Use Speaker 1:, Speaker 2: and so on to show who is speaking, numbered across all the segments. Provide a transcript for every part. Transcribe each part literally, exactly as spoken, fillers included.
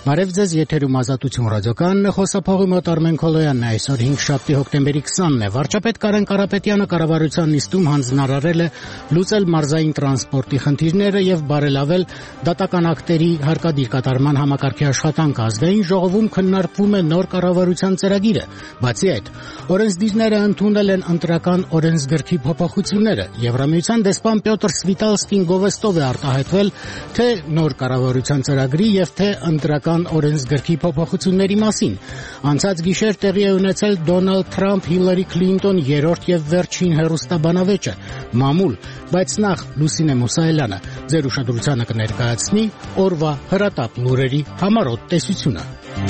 Speaker 1: Բարև ձեզ, եթերում Ազատություն ռադիոկայանն է, խոսափողի մոտ Արմեն Քոլոյանն է, այսօր հինգշաբթի հոկտեմբերի քսանն է։ Վարչապետ Կարեն Կարապետյանը կառավարության նիստում հանձնարարել է լուծել մարզային տրանսպորտի խնդիրները եւ բարելավել դատական ակտերի հարկադիր կատարման համակարգի աշխատանքը։ Ազգային ժողովում քննարկվում է նոր կառավարության ծրագիրը։ Բացի այդ, օրենսդիրները ընդունել են ընտրական օրենսգրքի փոփոխությունները։ Եվրամիության դեսպան Պյոտր Սվիտալսկին գովեստով է արտահայտվել թե նոր կառավարության ծրագրի եւ թե ընտրական օրենսգրքի փոփոխությունների մասին։ Անցած գիշեր տեղի է ունեցել Դոնալդ Թրամփ Հիլարի Քլինտոն երրորդ եւ վերջին հեռուստաբանավեճը։ Մամուլ, բայց նախ Լուսինե Մուսայելյանը ձեր ուշադրությանը կներկայացնի օրվա հրատապ լուրերի համառոտ տեսությունը։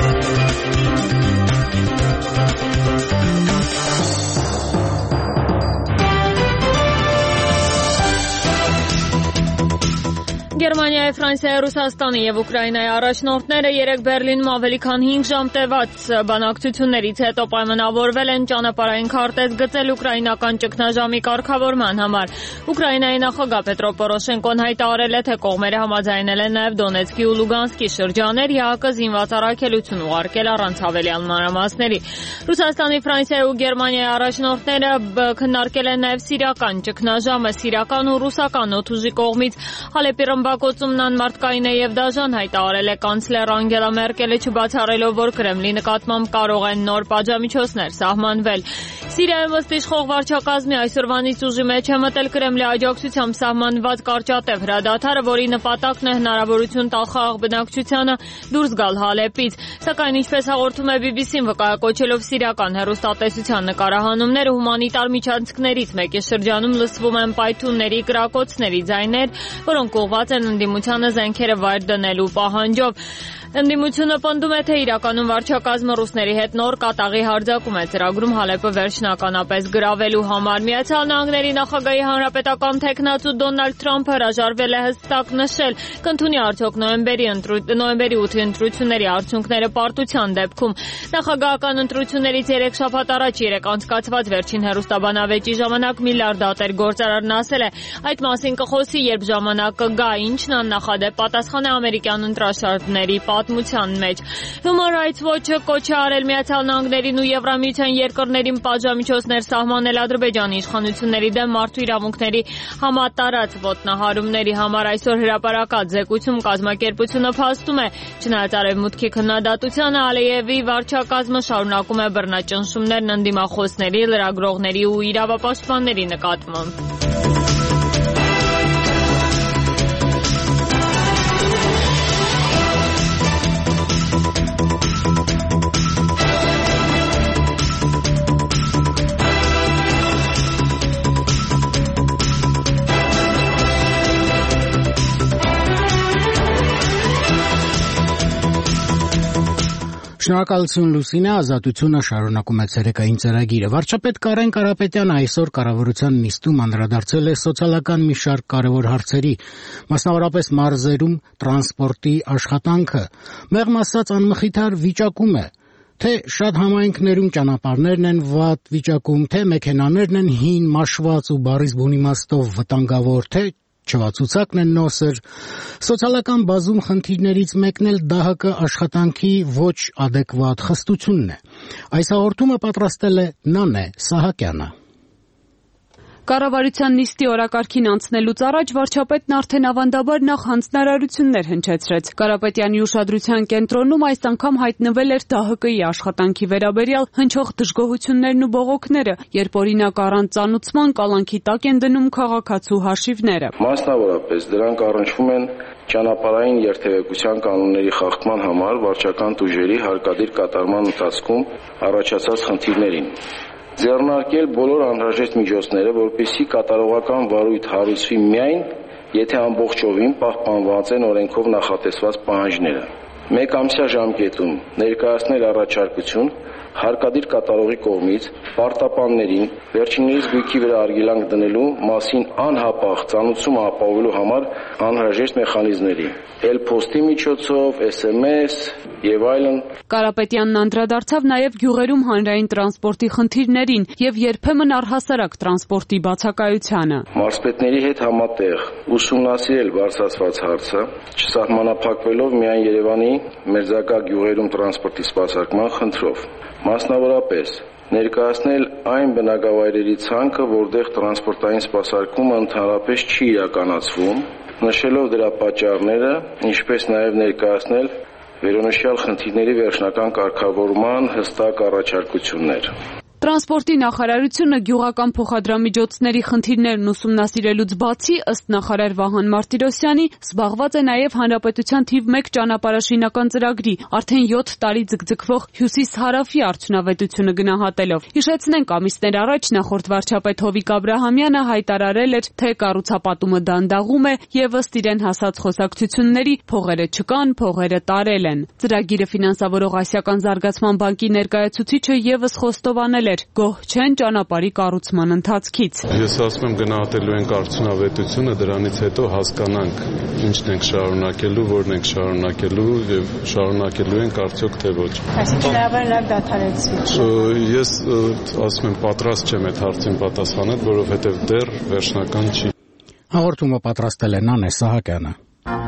Speaker 2: Գերմանիայի, Ֆրանսիայի, Ռուսաստանի եւ Ուկրաինայի առաջնորդները երեկ Բերլինում ավելի քան հինգ ժամ տևած բանակցություններից հետո պայմանավորվել են ճանապարհային քարտեզ գծել ուկրաինական ճգնաժամի կարգավորման համար։ Ուկրաինայի նախագահ Պետրո Պորոշենկոն հայտարարել է, թե կողմերը համաձայնել են նաեւ Դոնեցկի ու Լուգանսկի շրջաներ ԵԱՀԿ զինված առաքելություն ուղարկել առանց հավելյալ մանրամասների։ Ռուսաստանի, Ֆրանսիայի ու Գերմանիայի առաջնորդները քննարկել են նաեւ սիրիական ճգնաժամը, սիրիական ու ռուսական օդուժի կողմից Հալեպի ռմբակոծումն անմարդկային է եւ դաժան, հայտարարել է կանցլեր Անգելա Մերկելը, չբացառելով, որ Կրեմլի նկատմամբ կարող են նոր պատժամիջոցներ սահմանվել։ Սիրիայում ըստ իշխող վարչակազմի այսօրվանից ուժի մեջ է մտել Կրեմլի աջակցությամբ սահմանված կարճատև հրադադարը, որի նպատակն է հնարավորություն տալ խաղաղ բնակչությանը դուրս գալ Հալեպից։ Սակայն, ինչպես հաղորդում է բի բի սին, վկայակոչելով սիրիական հեռուստատեսության նկարահանումները, հումանիտար միջանցքներից մեկի շրջանում լսվում են պայթյունների, կրակոցների ձայներ, որոնք ուղղված են ընդդիմությանը զենքերը վայր դնելու պահանջով։ Ընդդիմությունը պնդում է, թե իրականում վարչակազմը ռուսների հետ նոր կատաղի հարձակում է ծրագրում Հալեպը վերջնականապես գրավելու համար։ Միացյալ Նահանգների նախագահի հանրապետական թեկնածու Դոնալդ Թրամփը հրաժարվել է հստակ նշել, կընդունի արդյոք նոյեմբերի նոյեմբերի ութի ընտրությունների արդյունքները պարտության դեպքում։ Նախագահական ընտրություններից երեք շաբաթ առաջ երեք անցկացված վերջին հեռուստաբանավեճի ժամանակ միլիարդատեր գործարարն ասել է, այդ մասին կխոսի, երբ ժամանակ կգա, ինչն աննախադեպ պատասխան է ամերիկյան ընտրաշարժների պատմության մեջ։ Human Rights Watch-ը կոչ է արել Միացյալ Նահանգներին ու Եվրամիության երկրներին պատժամիջոցներ սահմանել Ադրբեջանի իշխանությունների դեմ մարդու իրավունքների համատարած ոտնահարումների համար։ Այսօր հրապարակած զեկույցում կազմակերպությունը փաստում է, չնայած արևմուտքի քննադատությանը, Ալիևի վարչակազմը շարունակում է բռնաճնշումներն ընդդիմախոսների, լրագրողների ու իրավապաշտպանների նկատմամբ։
Speaker 1: Շնորհակալություն Լուսինե, Ազատությունը շարունակում է ցերեկային ծրագիրը։ Վարչապետ Կարեն Կարապետյանը այսօր կառավարության նիստում անդրադարձել է սոցիալական մի շարք կարևոր հարցերի, մասնավորապես մարզերում տրանսպորտի աշխատանքը։ Մեղմ ասած անմխիթար վիճակում է, թե շատ համայնքներում ճանապարհներն են վատ վիճակում, թե մեքենաներն են հին, մաշված ու բառից բուն իմաստով վտանգավոր, թե չվացուցակն են նոսր։ Սոցիալական բազում խնդիրներից մեկն էլ դե հա կը աշխատանքի ոչ ադեկվատ խստությունն է։ Այս հաղորդումը պատրաստել է Նանե Սահակյանը։
Speaker 3: Կառավարության նիստի օրակարգին անցնելուց առաջ վարչապետն արդեն ավանդաբար նախ հանձնարարություններ հնչեցրեց։ Կարապետյանի ուշադրության կենտրոնում այս անգամ հայտնվել էր դե հա կի աշխատանքի վերաբերյալ հնչող դժգոհություններն ու բողոքները, երբ օրինակ առանց ծանուցման կալանքի տակ են դնում քաղաքացու հաշիվները։
Speaker 4: Մասնավորապես դրանք առնչվում են ճանապարհային երթևեկության կանոնների խախտման համար վարչական տուժերի հարկադիր կատարման ընթացքում առաջացած խնդիրներին։ Ձեռնարկել բոլոր անհրաժեշտ միջոցները, որպեսզի կատարողական վարույթ հարուցվի միայն, եթե ամբողջովին պահպանված են օրենքով նախատեսված պահանջները։ Մեկ ամսյա ժամկետում ներկայացնել առաջարկություն, հարկադիր կատարողի կողմից պարտապաններին վերջիններիս գույքի վրա արգելանք դնելու մասին անհապաղ ծանուցումը ապահովելու համար անհրաժեշտ մեխանիզմների, էլ-փոստի միջոցով, էս էմ էս եւ այլն։
Speaker 3: Կարապետյանն անդրադարձավ նաև գյուղերում հանրային տրանսպորտի խնդիրներին եւ երբեմն առհասարակ տրանսպորտի բացակայությանը։
Speaker 4: Մարզպետների հետ համատեղ ուսումնասիրել բարձրացված հարցը, չսահմանափակվելով միայն Երևանի մերձակա գյուղերում տրանսպորտի սպասարկման խնդրով։ Մասնավորապես ներկայացնել այն բնակավայրերի ցանկը, որտեղ տրանսպորտային սպասարկումը ընդհանրապես չի իրականացվում, նշելով դրա պատճառները, ինչպես նաև ներկայացնել վերոնշյալ խնդիրների վերջնական կարգավորման հստակ առաջարկություններ։
Speaker 3: Տրանսպորտի նախարարությունը գյուղական փոխադրամիջոցների խնդիրներն ուսումնասիրելուց բացի, ըստ նախարար Վահան Մարտիրոսյանի, զբաղված է նաև հանրապետության թիվ մեկ ճանապարհաշինական ծրագրի, արդեն յոթ տարի ձգձգվող Հյուսիս-Հարավի արդյունավետությունը գնահատելով։ Հիշեցնենք, ամիսներ առաջ նախորդ վարչապետ Հովիկ Աբրահամյանը հայտարարել էր, թե կառուցապատումը դանդաղում է եւ ըստ իրեն հասած խոսակցությունների փողերը չկան, փողերը տարել են։ Ծրագիրը ֆինանսավորող Ասիական զարգացման բանկի ներկայացուցիչը եւս խոստովանել գոհ չեն ճանապարհի կառուցման ընթացքից։
Speaker 5: Ես ասում եմ գնահատելու ենք արդյունավետությունը, դրանից հետո հասկանանք ինչն ենք շարունակելու, որն ենք շարունակելու եւ շարունակելու ենք արդյոք թե ոչ։
Speaker 6: Այսինքն լավ դադարեցվի։
Speaker 5: Ես ասում եմ պատրաստ չեմ այդ հարցին պատասխանել, որովհետեւ դեռ վերջնական չի։
Speaker 1: Հաղորդումը պատրաստել է Նանե Սահակյանը։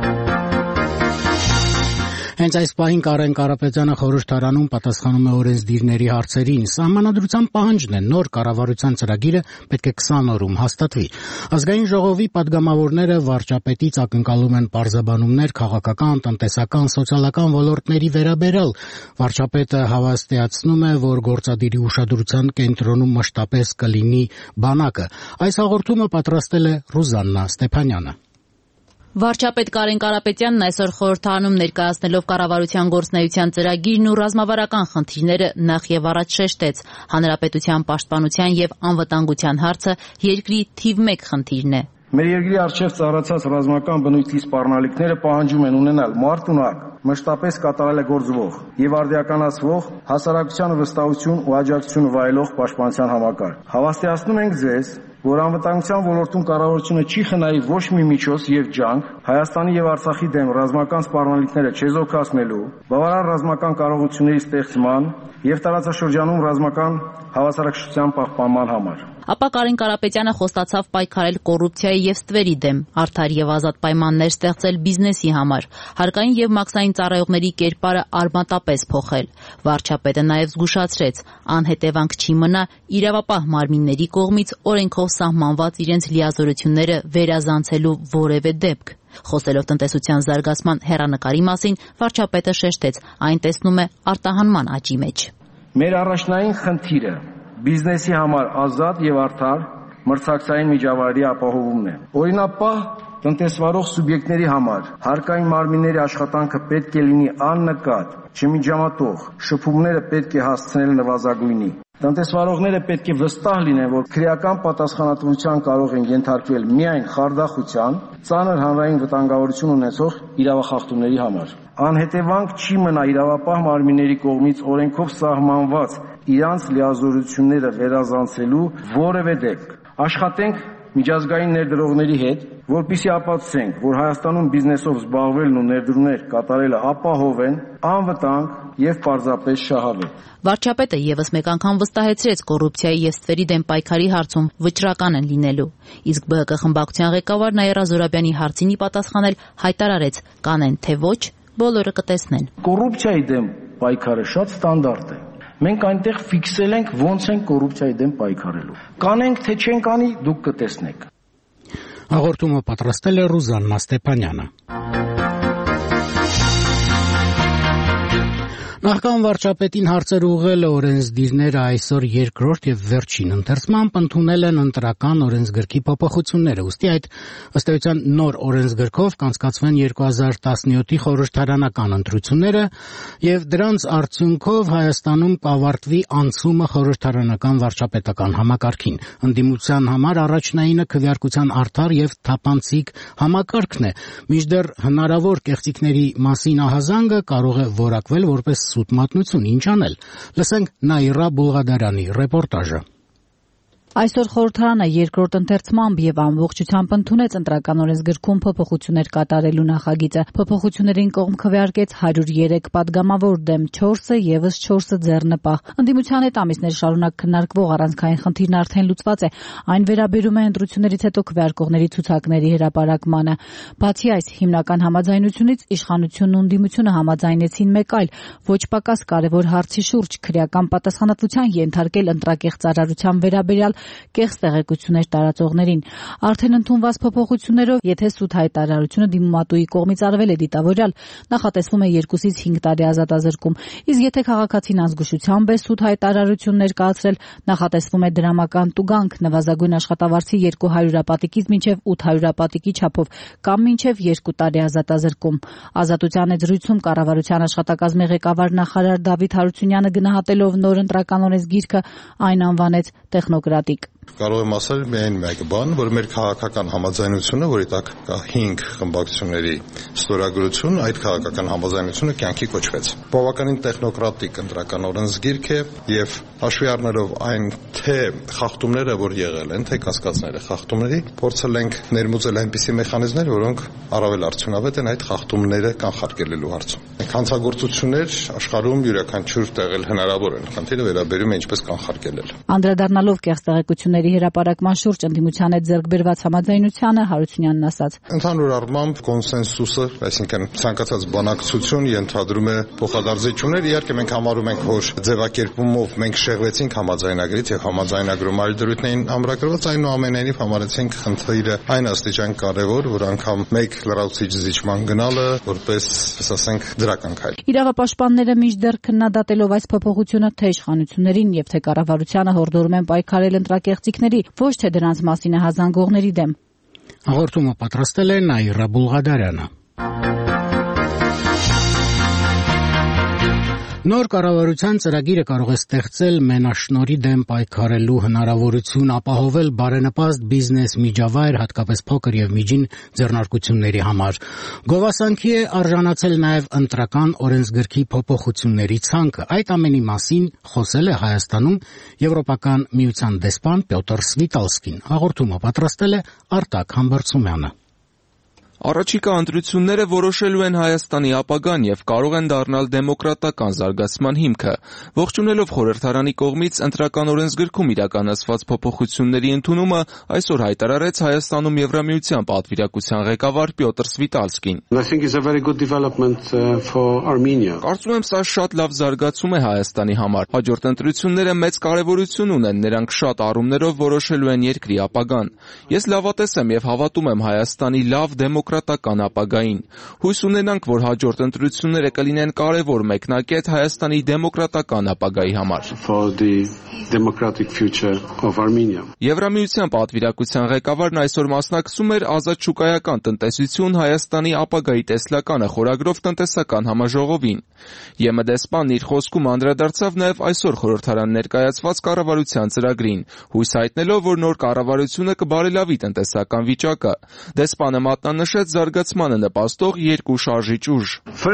Speaker 1: Հենց այս պահին Կարեն Կարապետյանը խորհրդարանում պատասխանում է օրենսդիրների հարցերին։ Սահմանադրության պահանջն է նոր կառավարության ծրագիրը պետք է քսան օրում հաստատվի։ Ազգային ժողովի պատգամավորները վարչապետից ակնկալում են պարզաբանումներ քաղաքական, տնտեսական, սոցիալական ոլորտների վերաբերյալ։ Վարչապետը հավաստիացնում է, որ գործադիրի ուշադրության կենտրոնում մշտապես կլինի բանակը։ Այս հաղորդումը պատրաստել է Ռուզաննա Ստեփանյանը։
Speaker 7: Վարչապետ Կարեն Կարապետյանն այսօր խորհրդարանում ներկայացնելով կառավարության գործունեության ծրագիրն ու ռազմավարական խնդիրները նախ եւ առաջ շեշտեց, հանրապետության պաշտպանության եւ անվտանգության հարցը երկրի թիվ մեկ խնդիրն է։
Speaker 8: Մեր երկրի առջև ծառացած ռազմական բնույթի սպառնալիքները պահանջում են ունենալ մարդունակ, մշտապես կատարելագործվող եւ արդիականացվող հասարակությանը վստահություն ու աջակցություն վայելող պաշտպանության համակարգ։ Հավաստիացնում ենք ձեզ, որ անվտանգության ոլորտում կառավարությունը չի խնայի ոչ մի միջոց եւ ջանք Հայաստանի եւ Արցախի դեմ ռազմական սպառնալիքները չեզոքացնելու, բավարար ռազմական կարողությունների ստեղծման եւ տարածաշրջանում ռազմական հավասարակշռության պահպանման համար։
Speaker 7: Ապա Կարեն Կարապետյանը խոստացավ պայքարել կոռուպցիայի եւ ստվերի դեմ, արդար եւ ազատ պայմաններ ստեղծել բիզնեսի համար, հարկային եւ մաքսային ծառայողների կերպարը արմատապես փոխել։ Վարչապետը նաեւ զգուշացրեց, անհետևանք չի մնա իրավապահ մարմինների կողմից օրենքով սահմանված իրենց լիազորությունները վերազանցելու որևէ դեպք։ Խոսելով տնտեսության զարգացման հեռանկարի մասին, վարչապետը շեշտեց, այն տեսնում է արտահանման աճի մեջ։
Speaker 8: Մեր առաջնային խնդիրը բիզնեսի համար ազատ եւ արդար մրցակցային միջավայրի ապահովումն է։ Օրինապահ տնտեսվարող սուբյեկտների համար հարկային մարմինների աշխատանքը պետք է լինի աննկատ, չմիջամտող, շփումները պետք է հասցնել նվազագույնի։ Տնտեսվարողները պետք է վստահ լինեն, որ քրեական պատասխանատվության կարող են ենթարկվել միայն խարդախության, ծանր հանրային վտանգավորություն ունեցող իրավախախտումների համար։ Անհետևանք չի մնա իրավապահ մարմինների կողմից օրենքով սահմանված իրանց լիազորությունները վերազանցելու որևէ դեպք։ Աշխատենք միջազգային ներդրողների հետ, որպեսզի ապացուցենք, որ Հայաստանում բիզնեսով զբաղվելն ու ներդրումներ կատարելը ապահով են, անվտանգ եւ պարզապես շահավետ։
Speaker 7: Վարչապետը եւս մեկ անգամ վստահեցրեց կոռուպցիայի եւ ստվերի դեմ պայքարի հարցում վճռական են լինելու։ Իսկ ԲՀԿ խմբակցության ղեկավար Նաիրա Զոհրաբյանի հարցին ի պատասխանել հայտարարեց՝ կանեն թե ոչ, բոլորը կտեսնեն։
Speaker 8: Կոռուպցիայի դեմ պայքարը շատ ստանդարտ է։ Մենք այնտեղ ֆիքսել ենք ոնց են կոռուպցիայի դեմ պայքարելու։ Կանենք թե չենք անի, դուք կտեսնեք։
Speaker 1: Հաղորդումը պատրաստել է Ռուզաննա Ստեփանյանը։ Նախքան վարչապետին հարցեր ուղղել է օրենսդիրները այսօր երկրորդ եւ վերջին ընթերցմամբ ընդունել են ընտրական օրենսգրքի փոփոխությունները։ Ուստի այդ ըստ էության նոր օրենսգրքով կանցկացվեն երկու հազար տասնյոթի խորհրդարանական ընտրությունները եւ դրանց արդյունքով Հայաստանում կավարտվի անցումը խորհրդարանական վարչապետական համակարգին։ Ընդդիմության համար առաջնայինը քվեարկության արդար եւ թափանցիկ համակարգն է։ Մինչդեռ հնարավոր կեղծիքների մասին ահազանգը կարող է որակվել որպես սուտ մատնություն, ինչ անել։ Լսենք Նաիրա Բուլղադարյանի ռեպորտաժը։
Speaker 7: Այսօր խորհրդարանը երկրորդ ընթերցմամբ եւ ամբողջությամբ ընդունեց ընտրական օրենսգրքում փոփոխություններ կատարելու նախագիծը։ Փոփոխություններին կողմ քվեարկեց հարյուր երեք падգամավոր, դեմ չորսը եւս չորսը ձեռնպահ։ Ընդդիմության հետ ամիսներ շարունակ քննարկվող առանցքային խնդիրն արդեն լուծված է։ Այն վերաբերում է ընտրություններից հետո քվեարկողների ցուցակների հրապարակմանը։ Բացի այս հիմնական համաձայնությունից իշխանությունն ու ընդդիմությունը համաձայնեցին մեկ այլ ոչ պակաս կարևոր հարցի շուրջ՝ քրեական պատասխանատվության ենթարկել ընտրակեղծարարության վերաբերյալ կեղծ տեղեկություններ տարածողներին։ Արդեն ընդունված փոփոխություններով, եթե սուտ հայտարարությունը դիմումատուի կողմից արվել է դիտավորյալ, նախատեսվում է երկուսից հինգ տարի ազատազրկում, իսկ եթե քաղաքացին ազգուշությամբ է սուտ հայտարարություն ներկայացրել, նախատեսվում է դրամական տուգանք նվազագույն աշխատավարձի երկու հարյուրապատիկից մինչև ութ հարյուրապատիկի չափով կամ մինչև երկու տարի ազատազրկում։ Ազատության հետ զրույցում կառավարության աշխատակազմի ղեկավար նախարար Դավիթ Հարությունյանը գնահատելով նոր ընտրական օրենսգիրքը այն անվանեց տեխնոկրատիկ։
Speaker 9: Կարող եմ ասել միայն մեկ բան, որ մեր քաղաքական համաձայնությունը, որի տակ կա հինգ խմբակցությունների ստորագրություն, այդ քաղաքական համաձայնությունը կյանքի կոչվեց։ Բավականին տեխնոկրատիկ ընտրական օրենսգիրք է եւ հաշվի առնելով այն թե խախտումները, որ եղել են, թե կասկածները խախտումների, փորձել ենք ներմուծել այնպիսի մեխանիզմներ, որոնք առավել արդյունավետ են այդ խախտումները կանխարգելելու հարցում։ Հանցագործություններ աշխարհում յուրաքանչյուր տեղել հնարավոր են։ Խնդիրը վերաբերում է ինչպես կանխարգելել։
Speaker 7: Անդրադառնալով կեղծ տեղեկությունների հրապարակման շուրջ ընդդիմության հետ ձեռք բերված համաձայնությանը Հարությունյանն ասաց.
Speaker 9: Ընդհանուր առմամբ կոնսենսուսը, այսինքն ցանկացած բանակցություն ենթադրում է փոխադարձություններ։ Իհարկե մենք համարում ենք, որ ձևակերպումով մենք շեղվեցինք համաձայնագրից եւ համաձայնագրում այլ դրույթներին ամրագրված, այնուամենայնիվ համարեցինք խնդիրը այն աստիճան կարեւոր, որ անգամ մեկ լրացուցիչ զիջման գնալը որպես, ասենք, դրական քայլ։
Speaker 7: Իրավապաշտպանները մինչդեռ քննադատելով այս փոփոխությունը թե իշխանություններին եւ թե կառավարությանը հորդորում են պայքարել ընտրակեղծիքների, ոչ թե դրանց մասին հազանգողների դեմ։
Speaker 1: Հաղորդումը պատրաստել է Նաիրա Բուլղադարյանը։ Նոր կառավարության ծրագիրը կարող է ստեղծել մենաշնորհի դեմ պայքարելու հնարավորություն, ապահովել բարենպաստ բիզնես միջավայր, հատկապես փոքր եւ միջին ձեռնարկությունների համար։ Գովասանքի է արժանացել նաեւ ընտրական օրենսգրքի փոփոխությունների ցանկը։ Այդ ամենի մասին խոսել է Հայաստանում Եվրոպական միության դեսպան Պյոտր Սվիտալսկին։ Հաղորդումը պատրաստել է Արտակ Համբարձումյանը։
Speaker 10: Առաջիկա ընտրությունները որոշելու են Հայաստանի ապագան եւ կարող են դառնալ դեմոկրատական զարգացման հիմքը։ Ողջունելով խորհրդարանի կողմից ընտրական օրենսգրքում իրականացված փոփոխությունների ընդունումը, այսօր հայտարարեց Հայաստանում Եվրամիության պատվիրակության ղեկավար Պյոտր Սվիտալսկին։ Կարծում եմ, սա շատ լավ զարգացում է Հայաստանի համար։ Հաջորդ ընտրությունները մեծ կարևորություն ունեն, նրանք շատ առումներով որոշելու են երկրի ապագան։ Ես լավատես եմ եւ հավատում եմ Հայաստանի լավ դեմոկրատական ապագային։ Հույս ունենանք, որ հաջորդ ընտրությունները կլինեն կարևոր մեկնակետ Հայաստանի դեմոկրատական ապագայի համար։ Եվրամիության պատվիրակության ղեկավարն այսօր մասնակցում էր ազատ շուկայական տնտեսություն Հայաստանի ապագայի տեսլականը խորագրով տնտեսական համաժողովին։ ԵՄ դեսպանն իր խոսքում անդրադարձավ նաև այսօր խորհրդարան ներկայացված կառավարության ծրագրին, հույս հայտնելով, որ նոր կառավարությունը կբարելավի տնտեսական վիճակը։ Դեսպանը մատնանշեց զարգացմանը նպաստող երկու շարժիչ ուժ։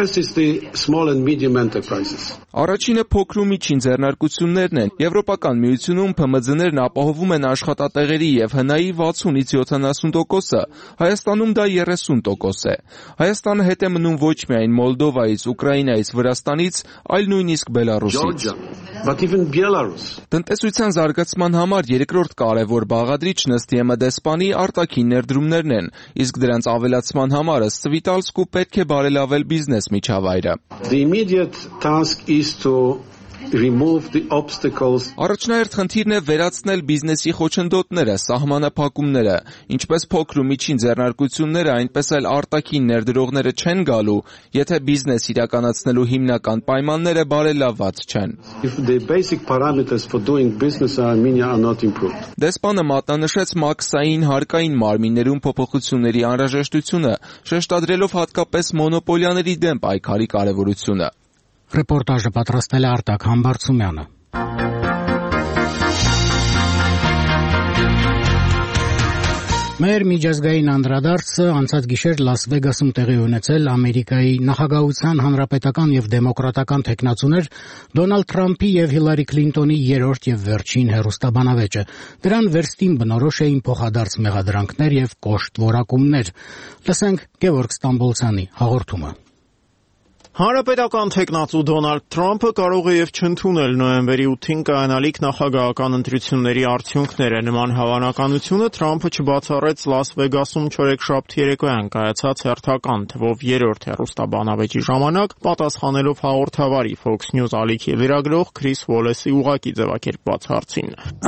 Speaker 10: Առաջինը փոքր ու միջին ձեռնարկություններն են։ Եվրոպական միությունում Փ Մ Ձ-ներն ապահովում են աշխատատեղերի եւ հնայի վաթսունից յոթանասուն տոկոսը, Հայաստանում դա երեսուն տոկոս է։ Հայաստանը հետ է մնում ոչ միայն Մոլդովայից, Ուկրաինայից, Վրաստանից, այլ նույնիսկ Բելարուսից։ Տնտեսության զարգացման համար երկրորդ կարևոր բաղադրիչն ըստ ԵՄ դեսպանի արտաքին ներդրումներն են, իսկ դրանց ավելացման համար ըստ Սվիտալսկու պետք է բարելավել բիզնես միջավայրը։ Առաջնահերթ խնդիրն է վերացնել բիզնեսի խոչընդոտները, սահմանափակումները, ինչպես փոքր ու միջին ձեռնարկությունները, այնպես էլ արտաքին ներդրողները չեն գալու, եթե բիզնես իրականացնելու հիմնական պայմանները բարելավված չեն։ Դեսպանը մատնանշեց մաքսային հարկային մարմիններում փոփոխությունների անհրաժեշտությունը, շեշտադրելով հատկապես մոնոպոլիաների դեմ պայքարի կարևորությունը։
Speaker 1: Ռեպորտաժը պատրաստել է Արտակ Համբարձումյանը։ Մեր միջազգային անդրադարձը անցած գիշեր Լաս Վեգասում տեղի ունեցել Ամերիկայի նախագահության հանրապետական եւ դեմոկրատական թեկնածուներ Դոնալդ Թրամփի եւ Հիլարի Քլինտոնի երրորդ եւ վերջին հեռուստաբանավեճը։ Դրան վերստին բնորոշ էին փոխադարձ մեղադրանքներ եւ կոշտ որակումներ։ Լսենք Գևորգ Ստամբոլցյանի հաղորդումը։
Speaker 11: Հանրապետական թեկնածու Դոնալդ Թրամփը կարող է եւ չընդունել նոյեմբերի ութին կայանալիք նախագահական ընտրությունների արդյունքները։ Նման հավանականությունը Թրամփը չբացառեց Լաս Վեգասում չորեքշաբթի երեկոյան կայացած հերթական թվով երրորդ հեռուստաբանավեճի ժամանակ, պատասխանելով հաղորդավարի Fox News ալիքի լրագրող Քրիս Ուոլեսի ուղղակի ձևակերպված հարցին։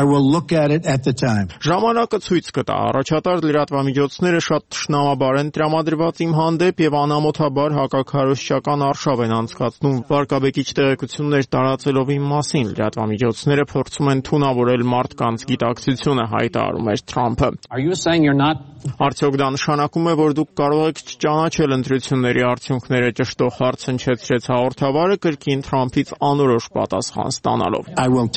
Speaker 11: Ժամանակը ցույց կտա, առաջատար լրատվամիջոցները շատ թշնամաբար են տրամադրված իմ հանդեպ եւ անամոթաբար հակաքարոզչական արշավ են անցկացնում վարկաբեկիչ տեղեկություններ տարածելով իմ մասին։ Լրատվամիջոցները փորձում են թունավորել մարդկանց գիտակցությունը, հայտարարում էր Թրամփը։ Արդյոք դա նշանակում է, որ դուք կարող եք չճանաչել ընտրությունների արդյունքները, ճշտող հարց հնչեցրեց հաղորդավարը կրկին Թրամփից անորոշ պատասխան ստանալով։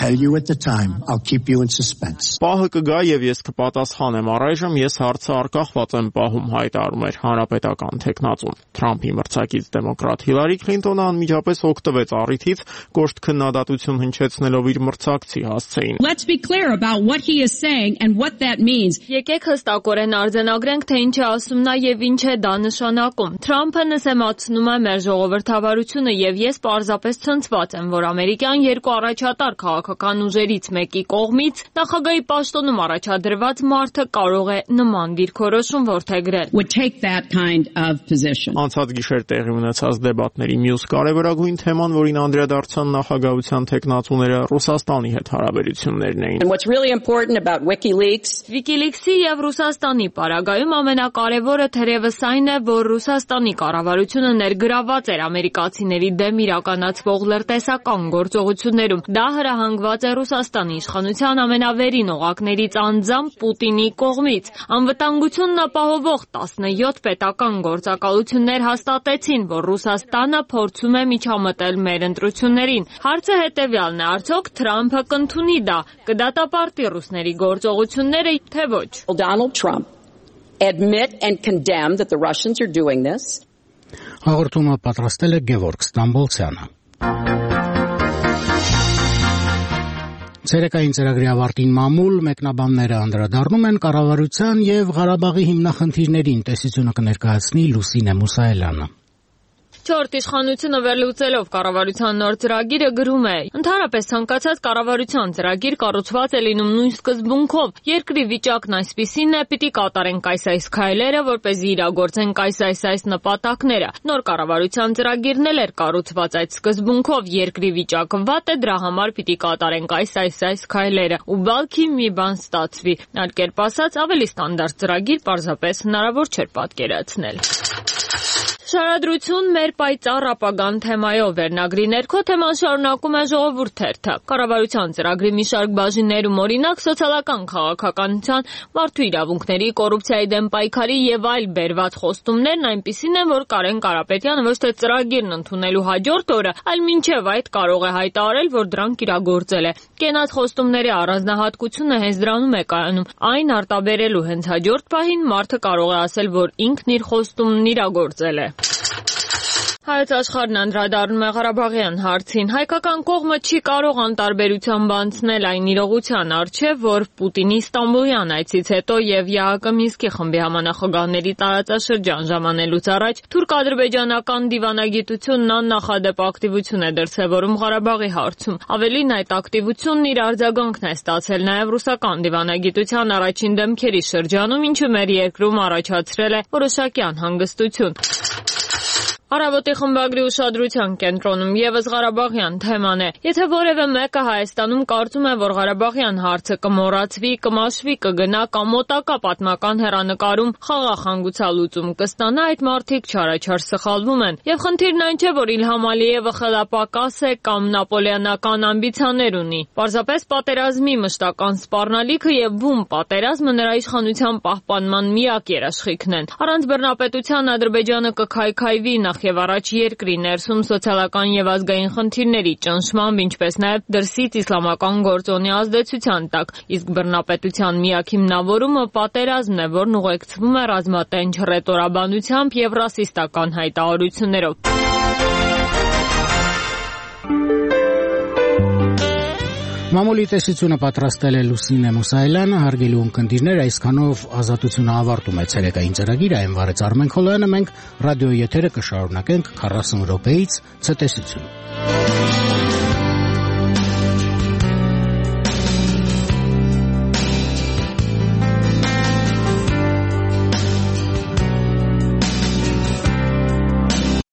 Speaker 11: Պահը կգա եւ ես կպատասխանեմ, առայժմ ես հարցը արկախված եմ պահում, հայտարարում էր հանրապետական թեկնածուն։ Թրամփի մրցակից դեմոկրատ Հիլարի Քլինտոնը անմիջապես օգտվեց առիթից, կոշտ քննադատություն հնչեցնելով իր մրցակցի հասցեին։
Speaker 2: Եկեք հստակորեն արձանագրենք, թե ինչ է ասում նա եւ ինչ է դա նշանակում։ Թրամփը նսեմացնում է մեր ժողովրդավարությունը եւ ես պարզապես ցնցված եմ, որ ամերիկյան երկու առաջատար քաղաքական ուժերից մեկի կողմից նախագահի պաշտոնում առաջադրված մարդը կարող է նման դիրքորոշում որդեգրել։
Speaker 11: Անցած գիշեր տեղի ունեցած դեբատների մյուս կարևորագույն թեման, որին անդրադարձան նախագահության թեկնածուները, Ռուսաստանի հետ հարաբերություններն էին։
Speaker 2: WikiLeaks-ի եւ Ռուսաստանի պարագայում ամենակարևորը թերևս այն է, որ Ռուսաստանի կառավարությունը ներգրավված էր ամերիկացիների դեմ իրականացվող լրտեսական գործողություններում։ Դա հրահանգված է Ռուսաստանի իշխանության ամենավերին օղակներից անձամբ Պուտինի կողմից։ Անվտանգությունն ապահովող տասնյոթ պետական գործակալություններ հաստատեցին, որ Ռուսաստանը փորձում է միջամտել մեր ընտրություններին։ Հարցը հետևյալն է, արդյոք Թրամփը կընդունի դա, կդատապարտի ռուսների գործողությունները, թե ոչ։
Speaker 1: Հաղորդումը պատրաստել է Գևորգ Ստամբոլցյանը։ Ցերեկային ծրագրի ավարտին մամուլ մեկնաբանները անդրադառնում են կառավարության եւ Ղարաբաղի հիմնախնդիրներին, տեսությունը կներկայացնի Լուսինե Մուսայելյանը։
Speaker 2: Չորրորդ իշխանությունը վերլուծելով կառավարության նոր ծրագիրը գրում է. Ընդհանրապես ցանկացած կառավարության ծրագիր կառուցված է լինում նույն սկզբունքով։ Երկրի վիճակն այսպիսին է, պիտի կատարենք այս-այս քայլերը, որպեսզի իրագործենք այս-այս նպատակները։ Նոր կառավարության ծրագիրն էլ էր կառուցված այդ սկզբունքով։ Երկրի վիճակը վատ է, դրա համար պիտի կատարենք այս-այս քայլերը։ Ու բալքի մի բան ստացվի։ Այլ կերպ ասած, ավելի ստանդարտ ծրագիր պարզապես հնարավոր չէր պատկերացնել։ Շարադրություն մեր պայծառ ապագան թեմայով վերնագրի ներքո թեման շարունակում է Ժողովուրդ թերթը։ Կառավարության ծրագրի մի շարք բաժիններում, օրինակ սոցիալական քաղաքականության, մարդու իրավունքների, կոռուպցիայի դեմ պայքարի եւ այլ բերված խոստումներն այնպիսին են, որ Կարեն Կարապետյանը ոչ թե ծրագիրն ընդունելու հաջորդ օրը, այլ մինչեւ այդ կարող է հայտարարել, որ դրանք իրագործել է։ Կենած խոստումների առանձնահատկությունը հենց դրանում է կայանում։ Այն արտաբերելու հենց հաջորդ պահին մարդը կարող է ասել, որ ինքն իր խոստումն իրագործել է։ Հայոց աշխարհն անդրադառնում է Ղարաբաղյան հարցին։ Հայկական կողմը չի կարող անտարբերությամբ անցնել այն իրողության առջև, որ Պուտինի Ստամբուլյան այցից հետո եւ ԵԱՀԿ Մինսկի խմբի համանախագահների տարածաշրջան ժամանելուց առաջ թուրք-ադրբեջանական դիվանագիտությունն աննախադեպ ակտիվություն է դրսևորում Ղարաբաղի հարցում։ Ավելին, այդ ակտիվությունն իր արձագանքն է ստացել նաեւ ռուսական դիվանագիտության առաջին դեմքերի շրջանում, ինչը մեր երկրում առաջացրել է որոշակի անհանգստություն։ Առավոտի խմբագրի ուշադրության կենտրոնում ևս Ղարաբաղյան թեման է։ Եթե որևէ մեկը Հայաստանում կարծում է, որ Ղարաբաղյան հարցը կմոռացվի, կմաշվի, կգնա կամ մոտակա պատմական հեռանկարում խաղաղ հանգուցալուծում կստանա, այդ մարդիկ չարաչար սխալվում են։ Եվ խնդիրն այն չէ, որ Իլհամ Ալիևը խելապակաս է կամ նապոլեոնական ամբիցիաներ ունի։ Պարզապես պատերազմի մշտական սպառնալիքը եւ բում պատերազմը նրա իշխանության պահպանման միակ երաշխիքն են։ Առանց բռնապետության Ադրբեջանը կքայքայվի նախ նախևառաջ երկրի ներսում սոցիալական եւ ազգային խնդիրների ճնշմամբ, ինչպես նաեւ դրսից իսլամական գործոնի ազդեցության տակ, իսկ բռնապետության միակ հիմնավորումը պատերազմն է, որն ուղեկցվում է ռազմատենչ ռետորաբանությամբ եւ ռասիստական հայտարարություններով։
Speaker 1: Մամուլի տեսությունը պատրաստել է Լուսինե Մուսայելյանը, հարգելի ունկնդիրներ, այսքանով ազատությունը ավարտում է ցերեկային ծրագիրը, այն վարեց Արմեն Քոլոյանը, մենք ռադիոյի եթերը կշարունակենք քառասուն րոպեից ցտեսություն։